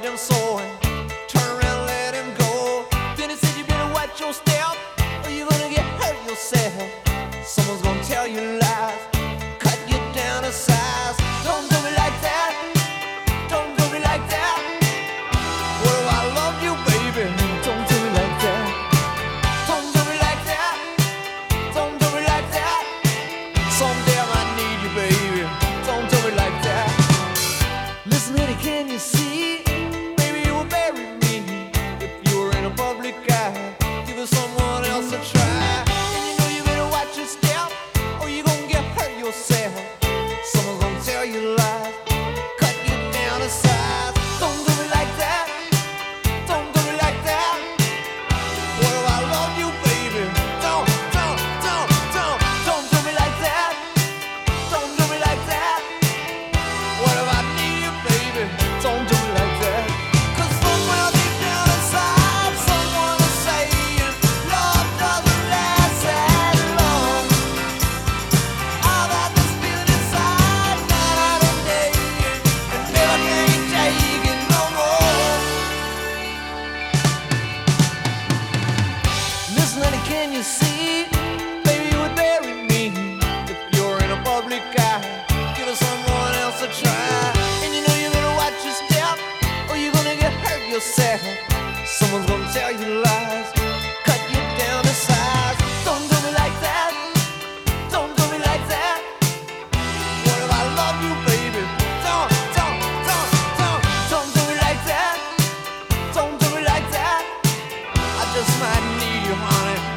loved him so, and turn around, let him go. Then he said, you better watch your step, or you're gonna get hurt yourself. Someone's gonna tell you lies, cut you down to size. Don't do me like that, don't do me like that. What if I love you, baby? Don't do me like that. Don't do me like that, don't do me like that. Someday I might need you, baby. Don't do me like that. Listen, honey, can you see? Baby, you will bury me if you were in a public eye. Give it someone else a try. And you know you better watch your step, or you gonna get hurt yourself. Someone's gonna tell you lies, cut you down to size. Don't do me like that, don't do me like that. What if I love you, baby? Don't do me like that. Don't do me like that. What if I need you, baby? Don't do me like that. 'Cause somewhere deep down inside, someone is saying love doesn't last that long. I've got this feeling inside, night and day, and never can't take it no more. Listen, honey, can you see? Baby, you would bury me if you're in a public eye. Give it someone else a try. And you know you better watch your step, or you're gonna get hurt yourself. Someone's gonna tell you lies, cut you down to size. Don't do me like that, don't do me like that. What if I love you, baby? Don't do me like that. Don't do me like that. I just might need you, honey.